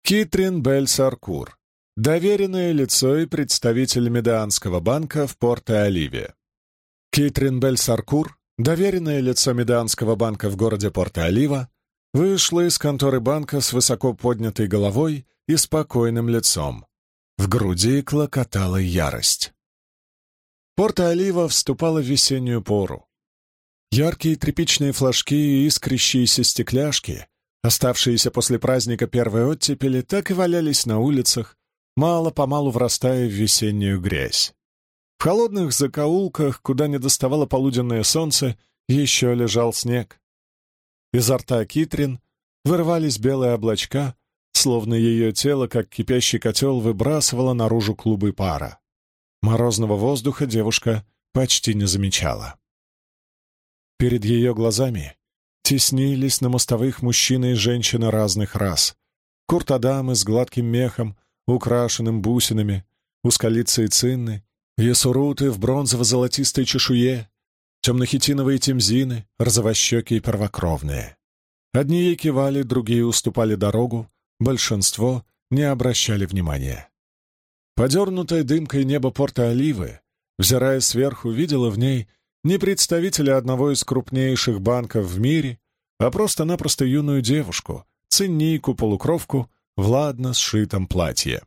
Китрин Бель-Саркур, доверенное лицо и представитель Медеанского банка в Порто-Оливе. Китрин Бель-Саркур, доверенное лицо Медеанского банка в городе Порто-Олива, вышла из конторы банка с высоко поднятой головой и спокойным лицом. В груди клокотала ярость. Порто-Олива вступала в весеннюю пору. Яркие тряпичные флажки и искрящиеся стекляшки, оставшиеся после праздника первой оттепели, так и валялись на улицах, мало-помалу врастая в весеннюю грязь. В холодных закоулках, куда не доставало полуденное солнце, еще лежал снег. Изо рта Китрин вырывались белые облачка, словно ее тело, как кипящий котел, выбрасывало наружу клубы пара. Морозного воздуха девушка почти не замечала. Перед ее глазами теснились на мостовых мужчины и женщины разных рас. Куртадамы с гладким мехом, украшенным бусинами, узколицые цинны, ясуруты в бронзово-золотистой чешуе, темнохитиновые темзины, розовощекие первокровные. Одни ей кивали, другие уступали дорогу, большинство не обращали внимания. Подернутое дымкой небо Порто-Оливы, взирая сверху, видела в ней не представителя одного из крупнейших банков в мире, а просто-напросто юную девушку, циннийку-полукровку в ладно сшитом платье.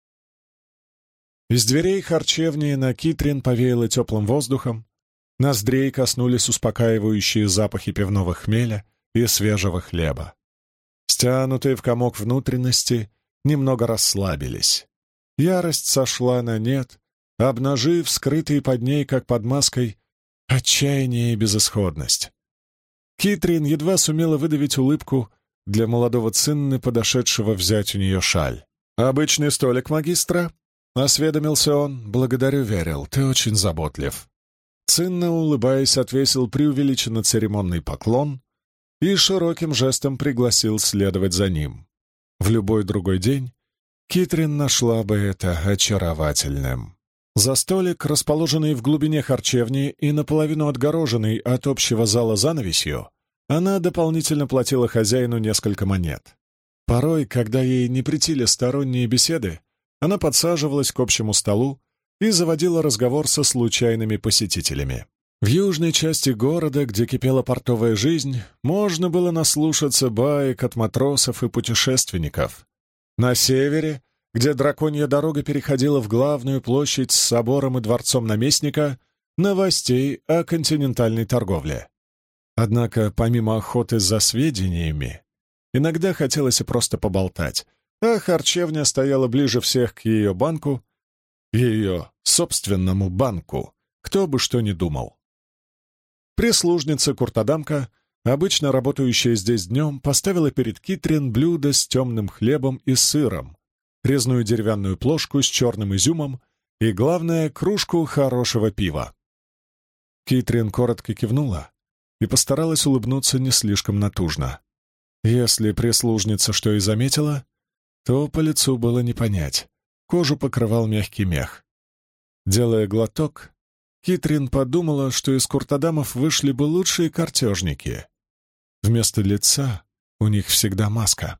Из дверей харчевни на Китрин повеяло теплым воздухом, ноздрей коснулись успокаивающие запахи пивного хмеля и свежего хлеба. Стянутые в комок внутренности немного расслабились. Ярость сошла на нет, обнажив скрытые под ней, как под маской, отчаяние и безысходность. Китрин едва сумела выдавить улыбку для молодого цинны, подошедшего взять у нее шаль. «Обычный столик, магистра?» — осведомился он. «Благодарю, Верил, ты очень заботлив». Цинна, улыбаясь, отвесил преувеличенно церемонный поклон и широким жестом пригласил следовать за ним. В любой другой день Китрин нашла бы это очаровательным. За столик, расположенный в глубине харчевни и наполовину отгороженный от общего зала занавесью, она дополнительно платила хозяину несколько монет. Порой, когда ей не претили сторонние беседы, она подсаживалась к общему столу и заводила разговор со случайными посетителями. В южной части города, где кипела портовая жизнь, можно было наслушаться баек от матросов и путешественников. На севере, где драконья дорога переходила в главную площадь с собором и дворцом наместника, новостей о континентальной торговле. Однако, помимо охоты за сведениями, иногда хотелось и просто поболтать, а харчевня стояла ближе всех к ее банку, ее собственному банку, кто бы что ни думал. Прислужница Куртадамка, обычно работающая здесь днем, поставила перед Китрин блюдо с темным хлебом и сыром, резную деревянную плошку с черным изюмом и, главное, кружку хорошего пива. Китрин коротко кивнула и постаралась улыбнуться не слишком натужно. Если прислужница что и заметила, то по лицу было не понять. Кожу покрывал мягкий мех. Делая глоток, Китрин подумала, что из куртадамов вышли бы лучшие картежники. Вместо лица у них всегда маска.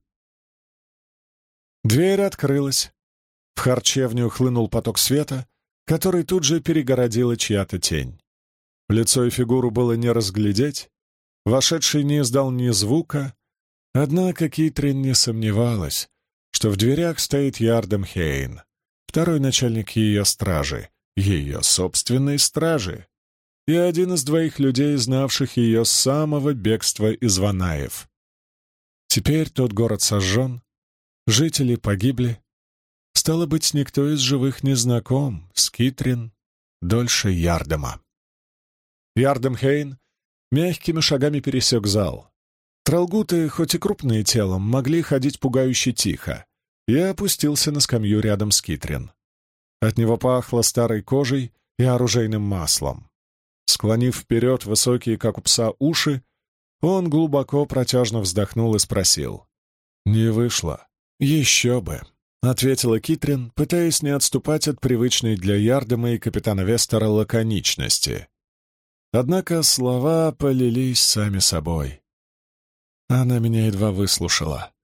Дверь открылась. В харчевню хлынул поток света, который тут же перегородила чья-то тень. Лицо и фигуру было не разглядеть, вошедший не издал ни звука, однако Китрин не сомневалась, что в дверях стоит Ярдем Хейн, второй начальник ее стражи, ее собственной стражи, и один из двоих людей, знавших ее с самого бегства из Ванаев. Теперь тот город сожжен, жители погибли. Стало быть, никто из живых не знаком с Китрин дольше Ярдема. Ярдем Хейн мягкими шагами пересек зал. Тралгуты, хоть и крупные телом, могли ходить пугающе тихо, и опустился на скамью рядом с Китрин. От него пахло старой кожей и оружейным маслом. Склонив вперед высокие, как у пса, уши, он глубоко протяжно вздохнул и спросил. «Не вышло?» «Еще бы», — ответила Китрин, пытаясь не отступать от привычной для Ярдема и капитана Вестера лаконичности. Однако слова полились сами собой. Она меня едва выслушала.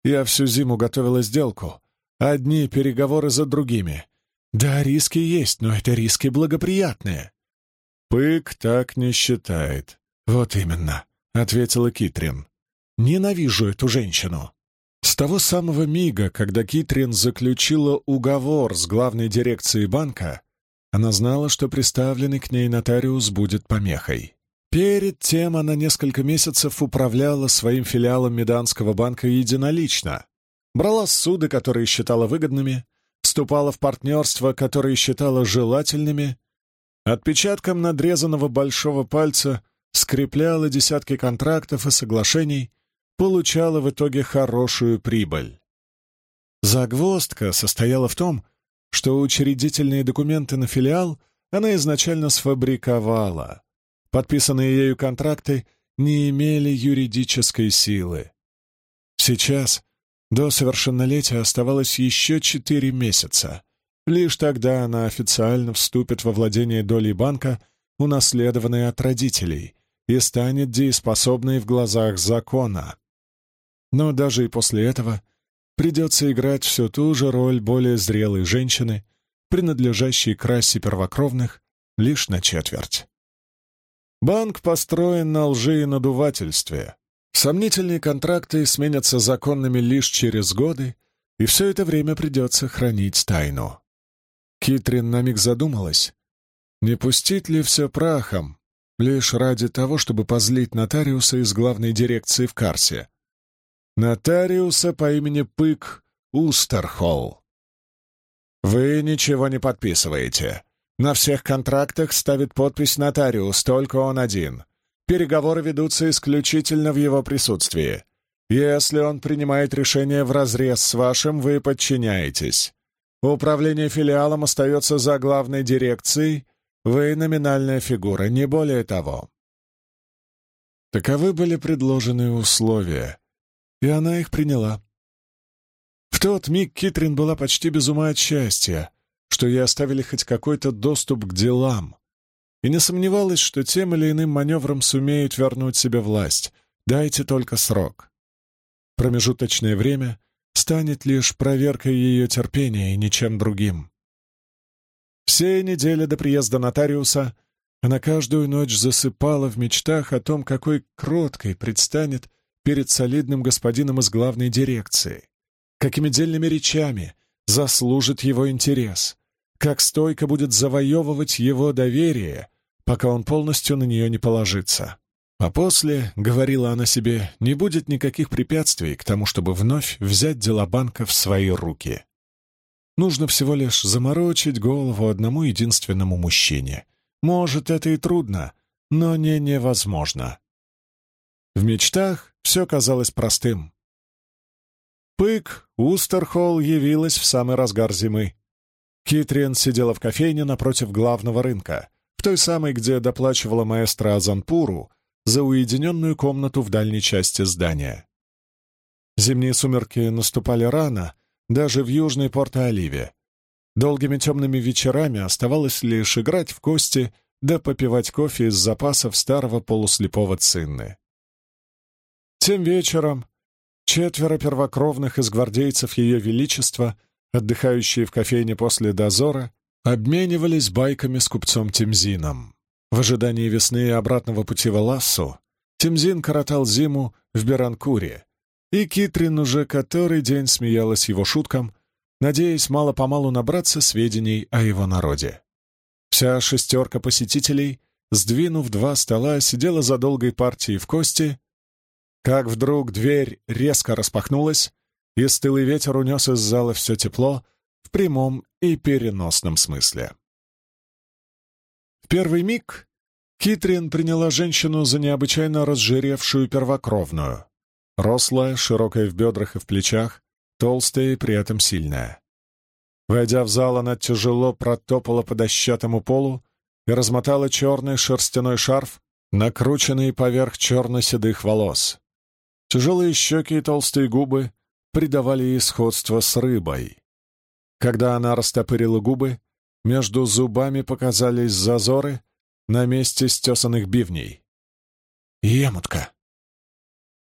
Я всю зиму готовила сделку. Одни переговоры за другими. Да, риски есть, но это риски благоприятные. Пык так не считает. Вот именно, — ответила Китрин. Ненавижу эту женщину. С того самого мига, когда Китрин заключила уговор с главной дирекцией банка, она знала, что приставленный к ней нотариус будет помехой. Перед тем она несколько месяцев управляла своим филиалом Меданского банка единолично, брала суды, которые считала выгодными, вступала в партнерства, которые считала желательными, отпечатком надрезанного большого пальца скрепляла десятки контрактов и соглашений, получала в итоге хорошую прибыль. Загвоздка состояла в том, что учредительные документы на филиал она изначально сфабриковала. Подписанные ею контракты не имели юридической силы. Сейчас, до совершеннолетия, оставалось еще 4 месяца. Лишь тогда она официально вступит во владение долей банка, унаследованной от родителей, и станет дееспособной в глазах закона. Но даже и после этого придется играть все ту же роль более зрелой женщины, принадлежащей к расе первокровных, лишь на четверть. Банк построен на лжи и надувательстве. Сомнительные контракты сменятся законными лишь через годы, и все это время придется хранить тайну. Китрин на миг задумалась, не пустить ли все прахом, лишь ради того, чтобы позлить нотариуса из главной дирекции в Карсе. Нотариуса по имени Пык Устерхолл. «Вы ничего не подписываете. На всех контрактах ставит подпись нотариус, только он один. Переговоры ведутся исключительно в его присутствии. Если он принимает решение вразрез с вашим, вы подчиняетесь. Управление филиалом остается за главной дирекцией, вы номинальная фигура, не более того». Таковы были предложенные условия, и она их приняла. В тот миг Китрин была почти без ума от счастья, что ей оставили хоть какой-то доступ к делам, и не сомневалась, что тем или иным маневром сумеют вернуть себе власть. Дайте только срок. Промежуточное время станет лишь проверкой ее терпения и ничем другим. Все недели до приезда нотариуса она каждую ночь засыпала в мечтах о том, какой кроткой предстанет перед солидным господином из главной дирекции, какими дельными речами заслужит его интерес, как стойко будет завоевывать его доверие, пока он полностью на нее не положится. А после, говорила она себе, не будет никаких препятствий к тому, чтобы вновь взять дела банка в свои руки. Нужно всего лишь заморочить голову одному единственному мужчине. Может, это и трудно, но не невозможно. В мечтах все казалось простым. Пык Устерхолл явилась в самый разгар зимы. Китрин сидела в кофейне напротив главного рынка, в той самой, где доплачивала маэстро Азанпуру за уединенную комнату в дальней части здания. Зимние сумерки наступали рано, даже в южной Порто-Оливе. Долгими темными вечерами оставалось лишь играть в кости да попивать кофе из запасов старого полуслепого Цинны. Тем вечером 4 первокровных из гвардейцев Ее Величества, отдыхающие в кофейне после дозора, обменивались байками с купцом Темзином. В ожидании весны и обратного пути в Элассу Темзин коротал зиму в Беранкуре, и Китрин уже который день смеялась его шуткам, надеясь мало-помалу набраться сведений о его народе. Вся 6 посетителей, сдвинув 2 стола, сидела за долгой партией в кости, как вдруг дверь резко распахнулась, и стылый ветер унес из зала все тепло в прямом и переносном смысле. В первый миг Китрин приняла женщину за необычайно разжиревшую первокровную. Рослая, широкая в бедрах и в плечах, толстая и при этом сильная. Войдя в зал, она тяжело протопала по дощатому полу и размотала черный шерстяной шарф, накрученный поверх черно-седых волос. Тяжелые щеки и толстые губы придавали ей сходство с рыбой. Когда она растопырила губы, между зубами показались зазоры на месте стесанных бивней. Емутка.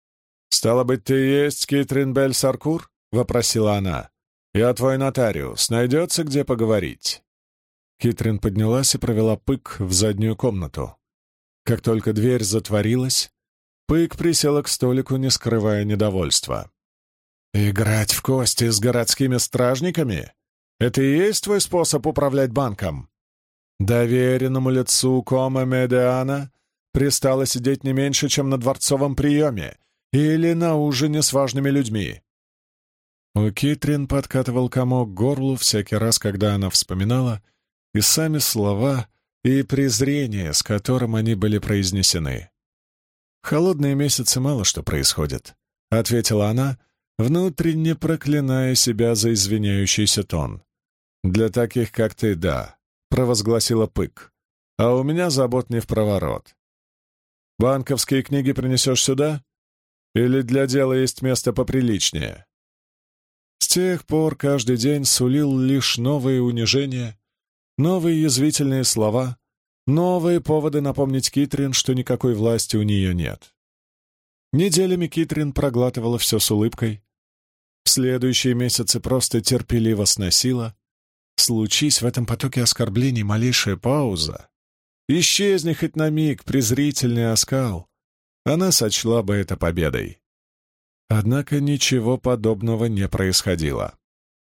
«Стало быть, ты и есть Китрин Бель-Саркур?» — вопросила она. «Я твой нотариус. Найдется, где поговорить?» Китрин поднялась и провела Пык в заднюю комнату. Как только дверь затворилась, Пык присела к столику, не скрывая недовольства. «Играть в кости с городскими стражниками? Это и есть твой способ управлять банком?» Доверенному лицу Кома Медиана пристало сидеть не меньше, чем на дворцовом приеме или на ужине с важными людьми. У Китрин подкатывал комок к горлу всякий раз, когда она вспоминала и сами слова, и презрение, с которым они были произнесены. «В холодные месяцы мало что происходит», — ответила она, внутренне проклиная себя за извиняющийся тон. «Для таких, как ты, да», — провозгласила Пык. «А у меня забот не впроворот. Банковские книги принесешь сюда? Или для дела есть место поприличнее?» С тех пор каждый день сулил лишь новые унижения, новые язвительные слова, новые поводы напомнить Китрин, что никакой власти у нее нет. Неделями Китрин проглатывала все с улыбкой. В следующие месяцы просто терпеливо сносила. Случись в этом потоке оскорблений малейшая пауза, исчезни хоть на миг презрительный оскал, она сочла бы это победой. Однако ничего подобного не происходило.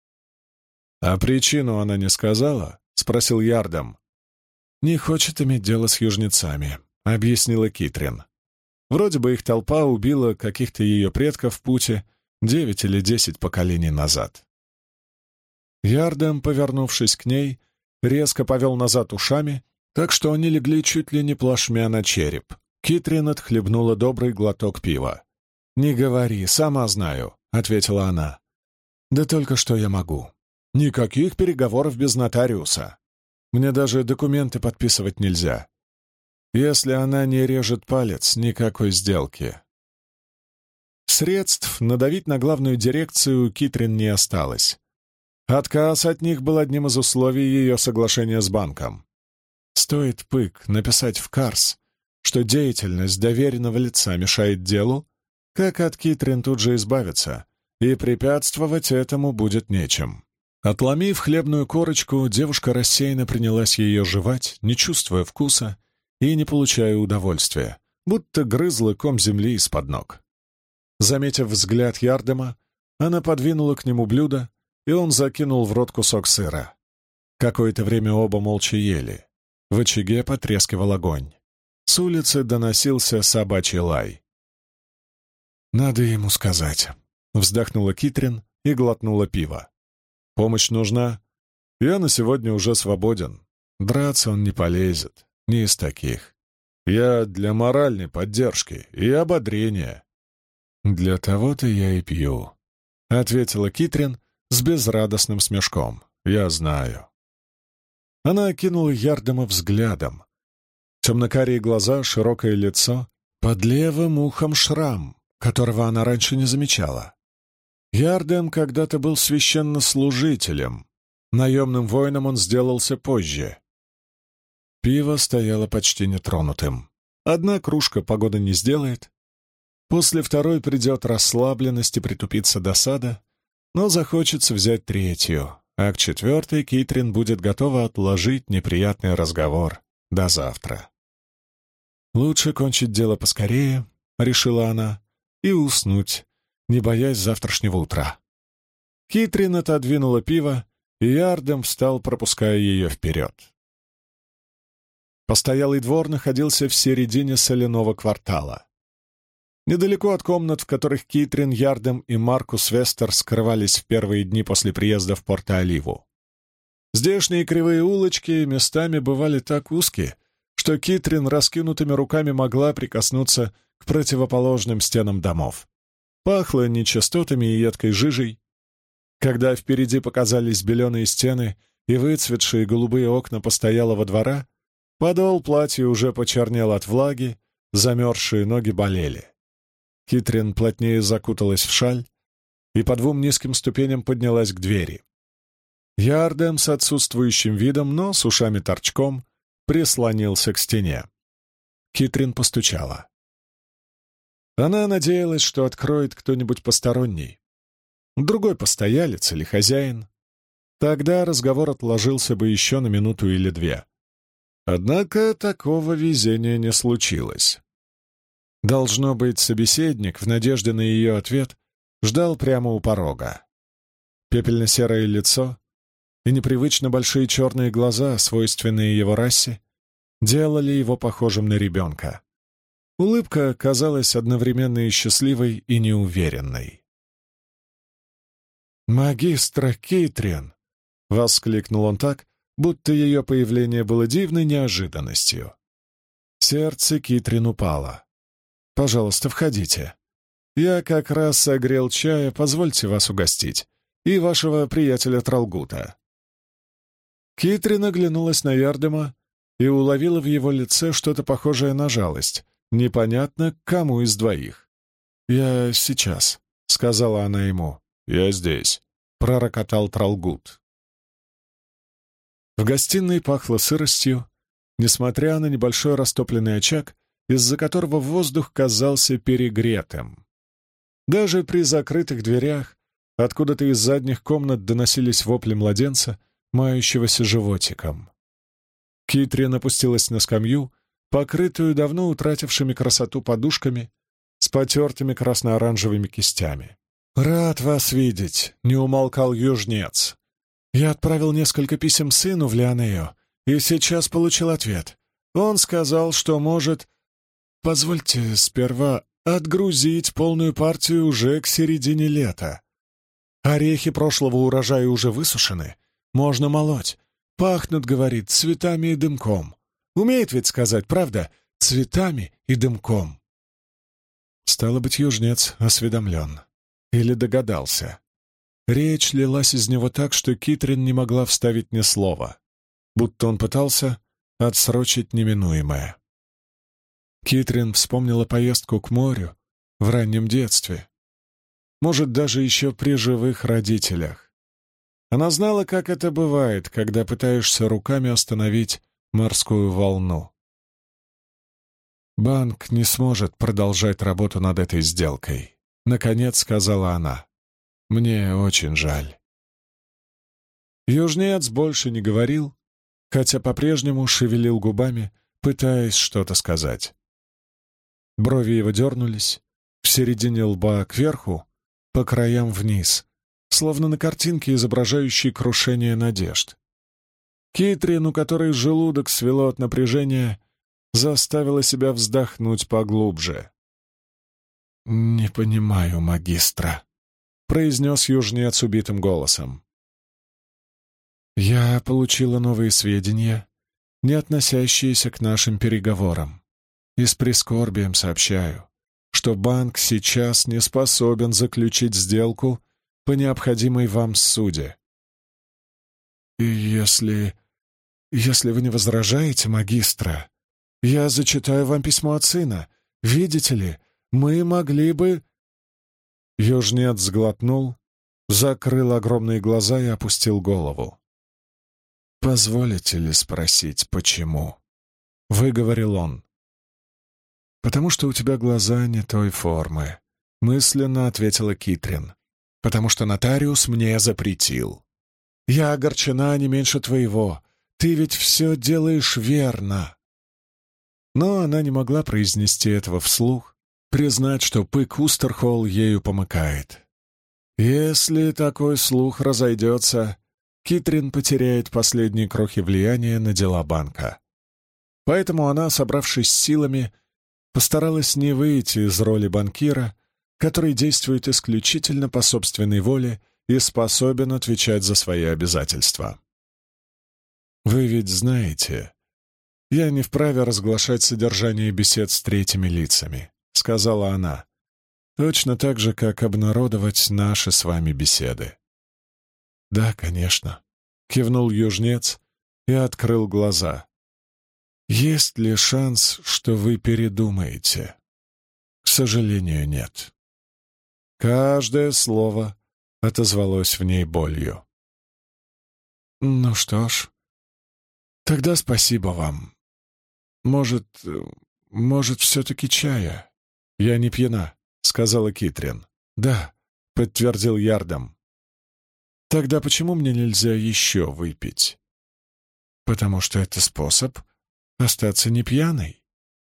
«А причину она не сказала?» — спросил Ярдом. «Не хочет иметь дело с южнецами», — объяснила Китрин. «Вроде бы их толпа убила каких-то ее предков в пути 9 или 10 поколений назад». Ярдом, повернувшись к ней, резко повел назад ушами, так что они легли чуть ли не плашмя на череп. Китрин отхлебнула добрый глоток пива. «Не говори, сама знаю», — ответила она. «Да только что я могу. Никаких переговоров без нотариуса. Мне даже документы подписывать нельзя. Если она не режет палец, никакой сделки». Средств надавить на главную дирекцию у Китрин не осталось. Отказ от них был одним из условий ее соглашения с банком. Стоит Пык написать в Карс, что деятельность доверенного лица мешает делу, как от Китрин тут же избавиться, и препятствовать этому будет нечем. Отломив хлебную корочку, девушка рассеянно принялась ее жевать, не чувствуя вкуса и не получая удовольствия, будто грызла ком земли из-под ног. Заметив взгляд Ярдема, она подвинула к нему блюдо, и он закинул в рот кусок сыра. Какое-то время оба молча ели. В очаге потрескивал огонь. С улицы доносился собачий лай. «Надо ему сказать», — вздохнула Китрин и глотнула пиво. «Помощь нужна? Я на сегодня уже свободен. Драться он не полезет, не из таких. Я для моральной поддержки и ободрения». «Для того-то я и пью», — ответила Китрин с безрадостным смешком. «Я знаю». Она окинула Ярдема взглядом. Темно-карие глаза, широкое лицо, под левым ухом шрам, которого она раньше не замечала. Ярдем когда-то был священнослужителем. Наемным воином он сделался позже. Пиво стояло почти нетронутым. Одна кружка погоды не сделает. После второй придет расслабленность и притупится досада, но захочется взять третью, а к четвертой Китрин будет готова отложить неприятный разговор до завтра. «Лучше кончить дело поскорее», — решила она, — «и уснуть, не боясь завтрашнего утра». Китрин отодвинула пиво, и Ярдем встал, пропуская ее вперед. Постоялый двор находился в середине соляного квартала. Недалеко от комнат, в которых Китрин, Ярдем и Маркус Вестер скрывались в первые дни после приезда в Порто-Оливу. Здешние кривые улочки местами бывали так узкие, что Китрин раскинутыми руками могла прикоснуться к противоположным стенам домов. Пахло нечистотами и едкой жижей. Когда впереди показались беленые стены и выцветшие голубые окна постоялого двора, подол платья уже почернел от влаги, замерзшие ноги болели. Китрин плотнее закуталась в шаль и по двум низким ступеням поднялась к двери. Ярдем с отсутствующим видом, но с ушами торчком, прислонился к стене. Китрин постучала. Она надеялась, что откроет кто-нибудь посторонний, другой постоялец или хозяин. Тогда разговор отложился бы еще на минуту или две. Однако такого везения не случилось. Должно быть, собеседник, в надежде на ее ответ, ждал прямо у порога. Пепельно-серое лицо и непривычно большие черные глаза, свойственные его расе, делали его похожим на ребенка. Улыбка казалась одновременно и счастливой, и неуверенной. «Магистра Китрин!» — воскликнул он так, будто ее появление было дивной неожиданностью. Сердце Китрин упало. «Пожалуйста, входите. Я как раз согрел чая, позвольте вас угостить, и вашего приятеля Тралгута». Китрин оглянулась на Ярдема и уловила в его лице что-то похожее на жалость, непонятно, к кому из двоих. «Я сейчас», — сказала она ему. «Я здесь», — пророкотал Тралгут. В гостиной пахло сыростью, несмотря на небольшой растопленный очаг, из-за которого воздух казался перегретым. Даже при закрытых дверях откуда-то из задних комнат доносились вопли младенца, мающегося животиком. Китрин опустилась на скамью, покрытую давно утратившими красоту подушками, с потертыми красно-оранжевыми кистями. «Рад вас видеть», — не умолкал южнец. «Я отправил несколько писем сыну в Лианео, и сейчас получил ответ. Он сказал, что может... Позвольте сперва отгрузить полную партию уже к середине лета. Орехи прошлого урожая уже высушены, можно молоть. Пахнут, говорит, цветами и дымком. Умеет ведь сказать, правда? Цветами и дымком». Стало быть, южнец осведомлен. Или догадался. Речь лилась из него так, что Китрин не могла вставить ни слова, будто он пытался отсрочить неминуемое. Китрин вспомнила поездку к морю в раннем детстве, может, даже еще при живых родителях. Она знала, как это бывает, когда пытаешься руками остановить морскую волну. «Банк не сможет продолжать работу над этой сделкой», — наконец сказала она. «Мне очень жаль». Южнец больше не говорил, хотя по-прежнему шевелил губами, пытаясь что-то сказать. Брови его дернулись, в середине лба кверху, по краям вниз, словно на картинке, изображающей крушение надежд. Китрин, у которой желудок свело от напряжения, заставила себя вздохнуть поглубже. «Не понимаю, магистра», — произнес южнец убитым голосом. «Я получила новые сведения, не относящиеся к нашим переговорам, и с прискорбием сообщаю, что банк сейчас не способен заключить сделку по необходимой вам ссуде. И если вы не возражаете, магистра, я зачитаю вам письмо от сына. Видите ли, мы могли бы...» Южнец сглотнул, закрыл огромные глаза и опустил голову. «Позволите ли спросить, почему?» — выговорил он. «Потому что у тебя глаза не той формы», — мысленно ответила Китрин. «Потому что нотариус мне запретил. Я огорчена не меньше твоего. Ты ведь все делаешь верно». Но она не могла произнести этого вслух, признать, что Пык Устерхолл ею помыкает. Если такой слух разойдется, Китрин потеряет последние крохи влияния на дела банка. Поэтому она, собравшись с силами, постаралась не выйти из роли банкира, который действует исключительно по собственной воле и способен отвечать за свои обязательства. «Вы ведь знаете, я не вправе разглашать содержание бесед с третьими лицами», — сказала она, «точно так же, как обнародовать наши с вами беседы». «Да, конечно», — кивнул южнец и открыл глаза. «Есть ли шанс, что вы передумаете?» «К сожалению, нет». Каждое слово отозвалось в ней болью. «Ну что ж, тогда спасибо вам. Может, все-таки чая?» «Я не пьяна», — сказала Китрин. «Да», — подтвердил Ярдам. «Тогда почему мне нельзя еще выпить?» «Потому что это способ остаться не пьяной».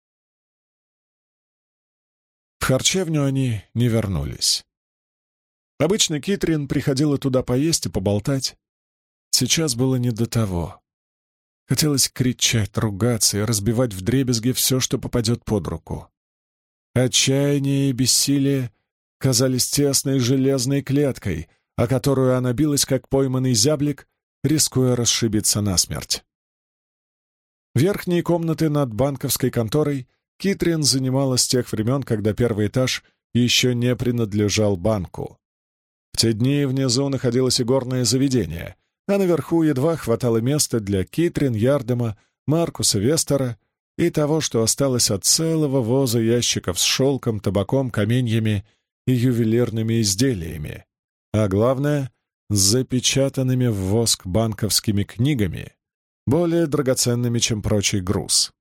В харчевню они не вернулись. Обычно Китрин приходила туда поесть и поболтать. Сейчас было не до того. Хотелось кричать, ругаться и разбивать вдребезги все, что попадет под руку. Отчаяние и бессилие казались тесной железной клеткой, о которую она билась, как пойманный зяблик, рискуя расшибиться насмерть. Верхние комнаты над банковской конторой Китрин занимала с тех времен, когда первый этаж еще не принадлежал банку. В те дни внизу находилось игорное заведение, а наверху едва хватало места для Китрин, Ярдама, Маркуса Вестера и того, что осталось от целого воза ящиков с шелком, табаком, каменьями и ювелирными изделиями, а главное — с запечатанными в воск банковскими книгами, более драгоценными, чем прочий груз.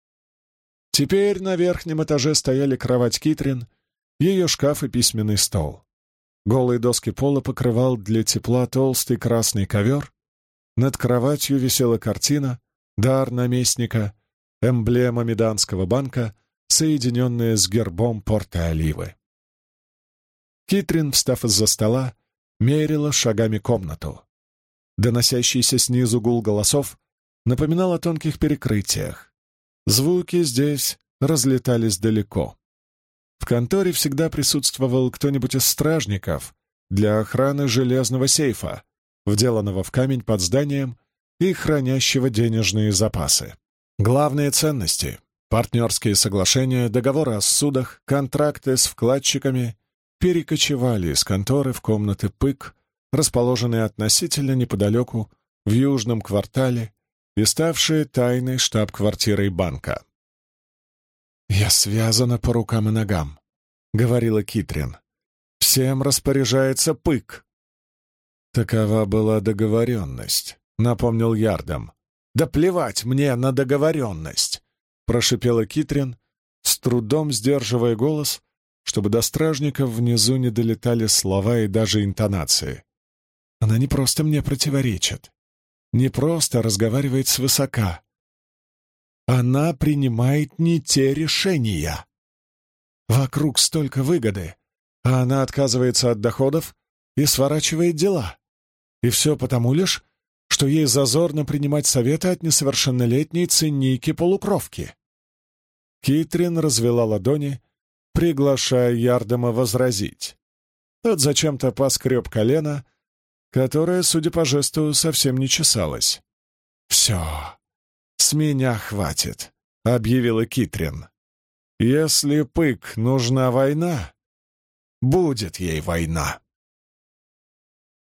Теперь на верхнем этаже стояли кровать Китрин, ее шкаф и письменный стол. Голые доски пола покрывал для тепла толстый красный ковер. Над кроватью висела картина «Дар наместника», эмблема Меданского банка, соединенная с гербом Порто-Оливы. Китрин, встав из-за стола, мерила шагами комнату. Доносящийся снизу гул голосов напоминал о тонких перекрытиях. Звуки здесь разлетались далеко. В конторе всегда присутствовал кто-нибудь из стражников для охраны железного сейфа, вделанного в камень под зданием и хранящего денежные запасы. Главные ценности — партнерские соглашения, договоры о судах, контракты с вкладчиками — перекочевали из конторы в комнаты ПЫК, расположенные относительно неподалеку в южном квартале и ставшие тайной штаб-квартирой банка. «Я связана по рукам и ногам», — говорила Китрин. «Всем распоряжается ПЫК». «Такова была договоренность», — напомнил Ярдам. «Да плевать мне на договоренность», — прошипела Китрин, с трудом сдерживая голос, чтобы до стражников внизу не долетали слова и даже интонации. «Она не просто мне противоречит, не просто разговаривает свысока. Она принимает не те решения. Вокруг столько выгоды, а она отказывается от доходов и сворачивает дела. И все потому лишь, что ей зазорно принимать советы от несовершеннолетней циники-полукровки». Китрин развела ладони, приглашая Ярдама возразить. Тот зачем-то поскреб колено, которое, судя по жесту, совсем не чесалось. «Все, с меня хватит», — объявила Китрин. «Если ПЫК нужна война, будет ей война».